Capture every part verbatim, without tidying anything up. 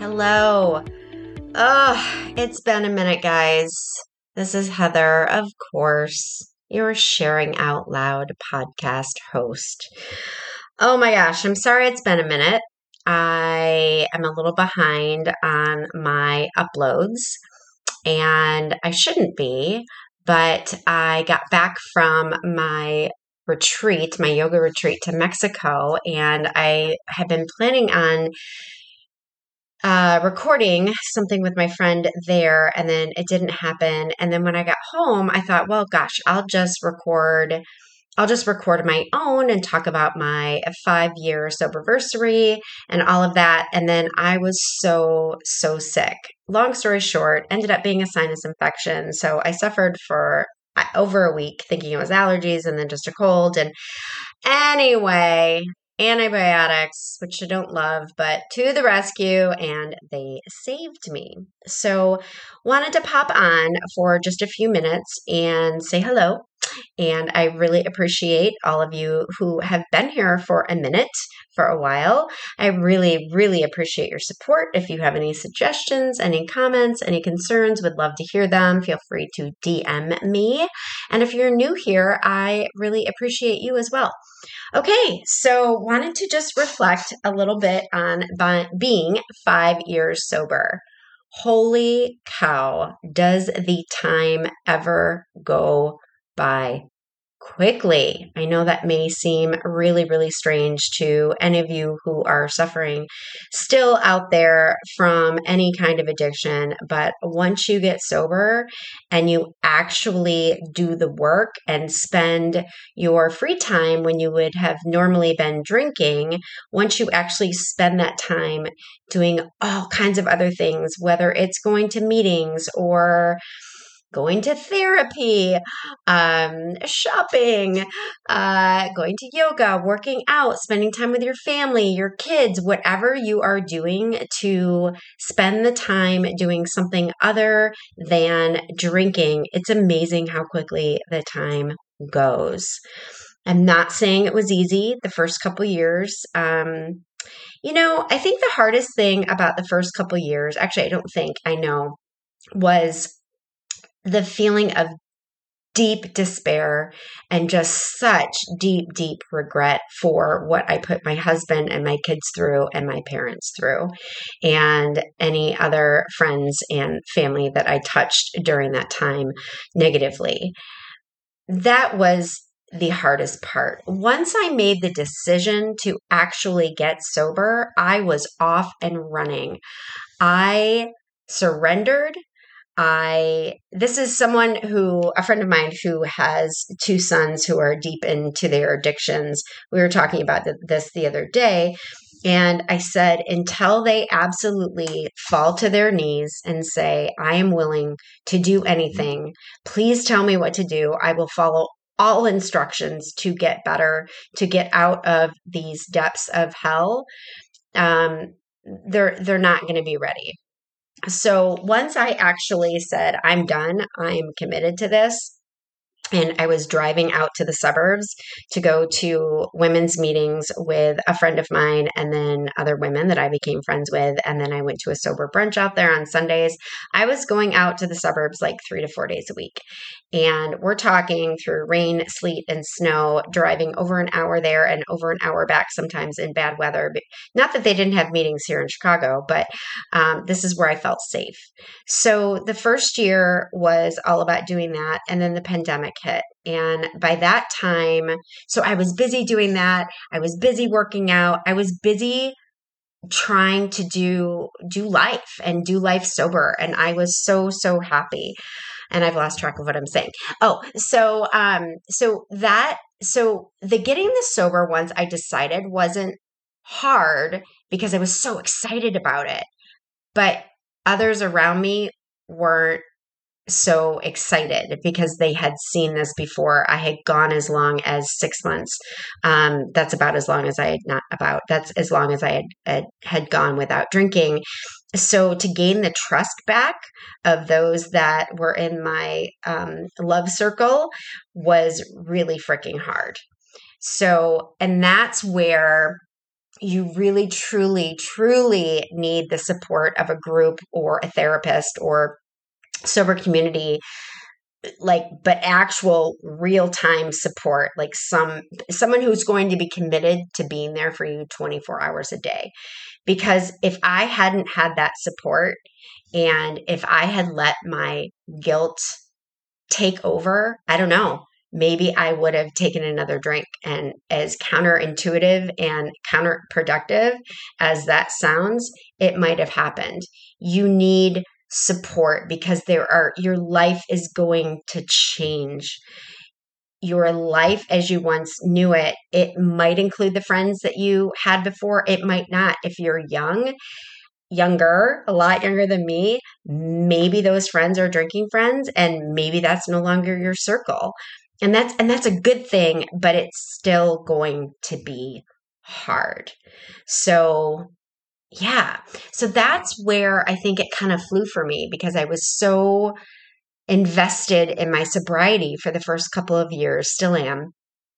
Hello. Oh, it's been a minute, guys. This is Heather, of course, your Sharing Out Loud podcast host. Oh my gosh, I'm sorry it's been a minute. I am a little behind on my uploads, and I shouldn't be, but I got back from my retreat, my yoga retreat to Mexico, and I have been planning on uh, recording something with my friend there, and then it didn't happen. And then when I got home, I thought, well, gosh, I'll just record. I'll just record my own and talk about my five year soberversary and all of that. And then I was so, so sick. Long story short, ended up being a sinus infection. So I suffered for over a week thinking it was allergies and then just a cold. And anyway, antibiotics, which I don't love, but to the rescue, and they saved me. So wanted to pop on for just a few minutes and say hello. And I really appreciate all of you who have been here for a minute, for a while. I really, really appreciate your support. If you have any suggestions, any comments, any concerns, would love to hear them. Feel free to D M me. And if you're new here, I really appreciate you as well. Okay, so wanted to just reflect a little bit on being five years sober. Holy cow, does the time ever go by quickly? I know that may seem really, really strange to any of you who are suffering still out there from any kind of addiction, but once you get sober and you actually do the work and spend your free time when you would have normally been drinking, once you actually spend that time doing all kinds of other things, whether it's going to meetings or going to therapy, um, shopping, uh, going to yoga, working out, spending time with your family, your kids, whatever you are doing to spend the time doing something other than drinking. It's amazing how quickly the time goes. I'm not saying it was easy the first couple years. Um, you know, I think the hardest thing about the first couple years, actually, I don't think, I know, was the feeling of deep despair and just such deep, deep regret for what I put my husband and my kids through and my parents through and any other friends and family that I touched during that time negatively. That was the hardest part. Once I made the decision to actually get sober, I was off and running. I surrendered. I, this is someone who, a friend of mine who has two sons who are deep into their addictions. We were talking about this the other day, and I said, until they absolutely fall to their knees and say, I am willing to do anything, please tell me what to do. I will follow all instructions to get better, to get out of these depths of hell. Um, they're, they're not going to be ready. So once I actually said, I'm done, I'm committed to this, and I was driving out to the suburbs to go to women's meetings with a friend of mine and then other women that I became friends with. And then I went to a sober brunch out there on Sundays. I was going out to the suburbs like three to four days a week. And we're talking through rain, sleet, and snow, driving over an hour there and over an hour back, sometimes in bad weather. But not that they didn't have meetings here in Chicago, but um, this is where I felt safe. So the first year was all about doing that. And then the pandemic hit. And by that time, so I was busy doing that. I was busy working out. I was busy trying to do do life and do life sober. And I was so, so happy. And I've lost track of what I'm saying. Oh, so um, so that so the getting the sober once I decided wasn't hard because I was so excited about it. But others around me weren't so excited because they had seen this before. I had gone as long as six months. Um, that's about as long as I had not about, that's as long as I had, had, had gone without drinking. So to gain the trust back of those that were in my um, love circle was really freaking hard. So, and that's where you really, truly, truly need the support of a group or a therapist or sober community, like, but actual real time support, like some someone who's going to be committed to being there for you twenty-four hours a day. Because if I hadn't had that support, and if I had let my guilt take over, I don't know, maybe I would have taken another drink. And as counterintuitive and counterproductive as that sounds, it might have happened. You need support because there are, your life is going to change. Your life as you once knew it, it might include the friends that you had before. It might not. If you're young, younger, a lot younger than me, maybe those friends are drinking friends and maybe that's no longer your circle. And that's and that's a good thing, but it's still going to be hard. So yeah. So that's where I think it kind of flew for me, because I was so invested in my sobriety for the first couple of years, still am.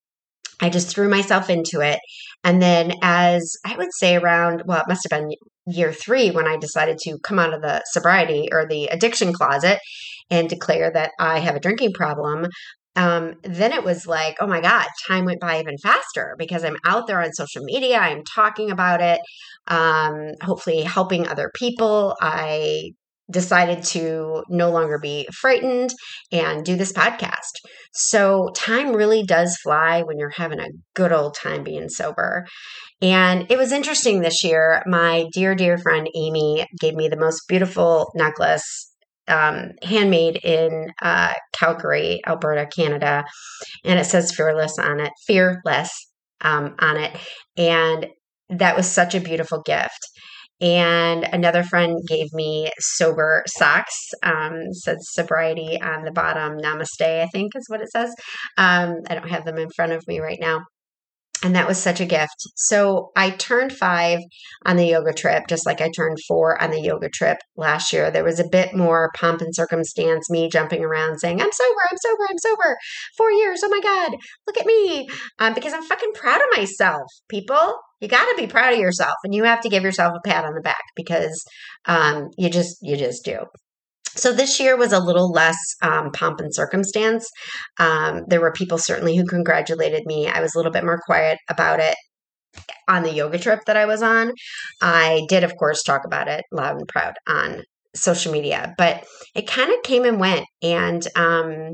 I just threw myself into it. And then as I would say around, well, it must have been year three when I decided to come out of the sobriety or the addiction closet and declare that I have a drinking problem. Um, then it was like, oh my God, time went by even faster because I'm out there on social media. I'm talking about it, um, hopefully helping other people. I decided to no longer be frightened and do this podcast. So time really does fly when you're having a good old time being sober. And it was interesting this year. My dear, dear friend Amy gave me the most beautiful necklace, um, handmade in uh, Calgary, Alberta, Canada. And it says fearless on it, fearless um, on it. And that was such a beautiful gift. And another friend gave me sober socks, um, said sobriety on the bottom, namaste, I think is what it says. Um, I don't have them in front of me right now. And that was such a gift. So I turned five on the yoga trip, just like I turned four on the yoga trip last year. There was a bit more pomp and circumstance, me jumping around saying, I'm sober, I'm sober, I'm sober. Four years. Oh my God, look at me. Um, because I'm fucking proud of myself, people. You got to be proud of yourself, and you have to give yourself a pat on the back because um, you just, you just do. So this year was a little less um, pomp and circumstance. Um, there were people certainly who congratulated me. I was a little bit more quiet about it on the yoga trip that I was on. I did, of course, talk about it loud and proud on social media, but it kind of came and went. And um,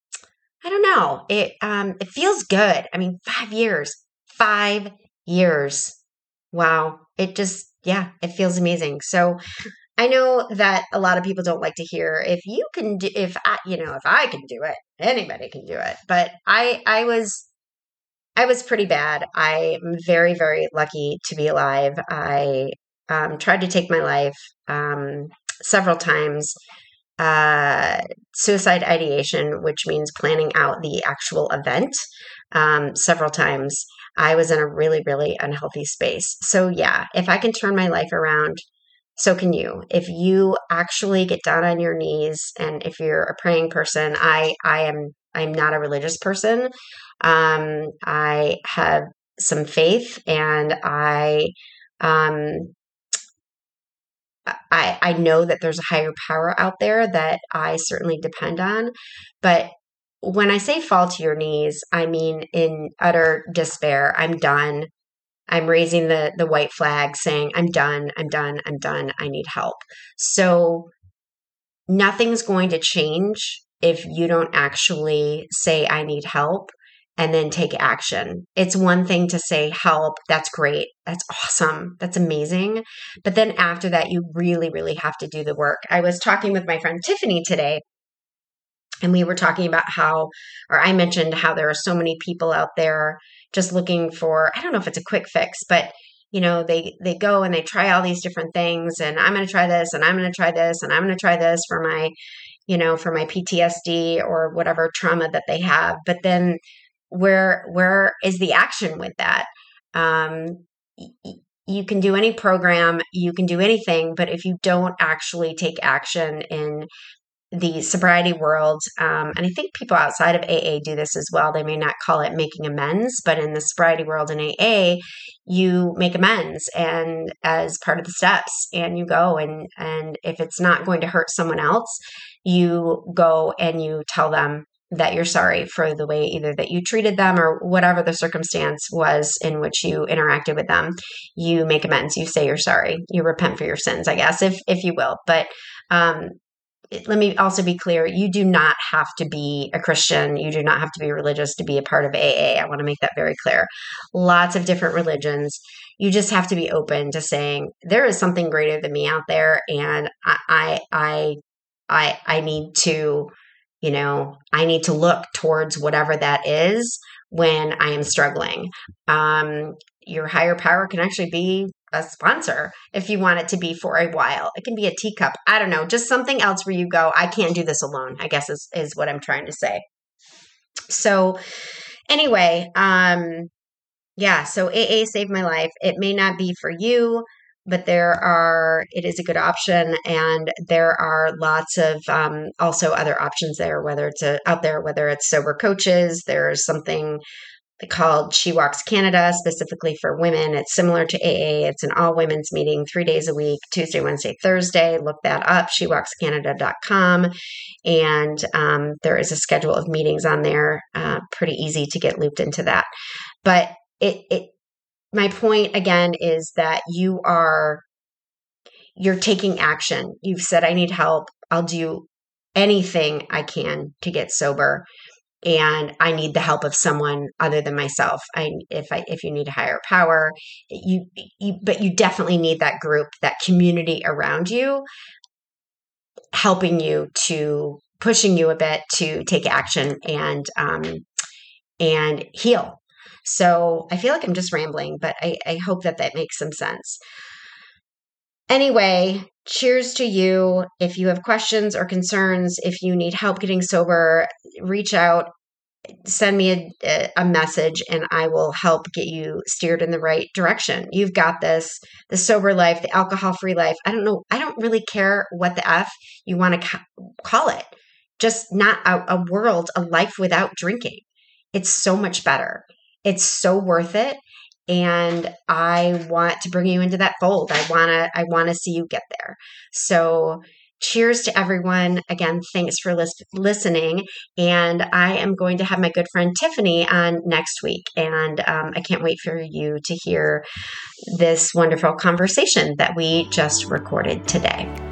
I don't know, it um, it feels good. I mean, five years, five years. Wow. It just, yeah, it feels amazing. So I know that a lot of people don't like to hear, if you can do, if I, you know, if I can do it, anybody can do it. But I, I was, I was pretty bad. I'm very, very lucky to be alive. I um, tried to take my life um, several times. Uh, suicide ideation, which means planning out the actual event, um, several times. I was in a really, really unhealthy space. So yeah, if I can turn my life around, so can you. If you actually get down on your knees, and if you're a praying person, I, I am, I'm not a religious person. Um, I have some faith, and I, um, I, I know that there's a higher power out there that I certainly depend on. But when I say fall to your knees, I mean in utter despair. I'm done. I'm raising the, the white flag saying, I'm done, I'm done, I'm done, I need help. So nothing's going to change if you don't actually say, I need help, and then take action. It's one thing to say help. That's great. That's awesome. That's amazing. But then after that, you really, really have to do the work. I was talking with my friend Tiffany today, and we were talking about how, or I mentioned how there are so many people out there just looking for, I don't know if it's a quick fix, but you know, they, they go and they try all these different things, and I'm going to try this, and I'm going to try this, and I'm going to try this for my, you know, for my P T S D or whatever trauma that they have. But then where, where is the action with that? Um, y- you can do any program, you can do anything, but if you don't actually take action in the sobriety world, um, and I think people outside of A A do this as well. They may not call it making amends, but in the sobriety world in A A, you make amends and as part of the steps, and you go and and if it's not going to hurt someone else, you go and you tell them that you're sorry for the way either that you treated them or whatever the circumstance was in which you interacted with them. You make amends. You say you're sorry. You repent for your sins, I guess, if if you will. But um, let me also be clear. You do not have to be a Christian. You do not have to be religious to be a part of A A. I want to make that very clear. Lots of different religions. You just have to be open to saying there is something greater than me out there, and I, I, I, I, I need to, you know, I need to look towards whatever that is when I am struggling. Um, your higher power can actually be a sponsor if you want it to be for a while. It can be a teacup. I don't know, just something else where you go, I can't do this alone, I guess is, is what I'm trying to say. So anyway, um, yeah, so A A saved my life. It may not be for you, but there are, it is a good option. And there are lots of um, also other options there, whether it's a, out there, whether it's sober coaches. There's something called She Walks Canada, specifically for women. It's similar to A A. It's an all women's meeting, three days a week, Tuesday, Wednesday, Thursday. Look that up, she walks canada dot com. And um, there is a schedule of meetings on there. Uh, pretty easy to get looped into that. But it, it, my point again is that you are, you're taking action. You've said, I need help. I'll do anything I can to get sober. And I need the help of someone other than myself. I, if I, if you need a higher power, you, you, but you definitely need that group, that community around you, helping you to pushing you a bit to take action and, um, and heal. So I feel like I'm just rambling, but I, I hope that that makes some sense. Anyway, cheers to you. If you have questions or concerns, if you need help getting sober, reach out, send me a, a message, and I will help get you steered in the right direction. You've got this, the sober life, the alcohol-free life. I don't know. I don't really care what the F you want to ca- call it. Just not a, a world, a life without drinking. It's so much better. It's so worth it. And I want to bring you into that fold. I want to, I want to see you get there. So cheers to everyone. Again, thanks for lis- listening. And I am going to have my good friend Tiffany on next week. And um, I can't wait for you to hear this wonderful conversation that we just recorded today.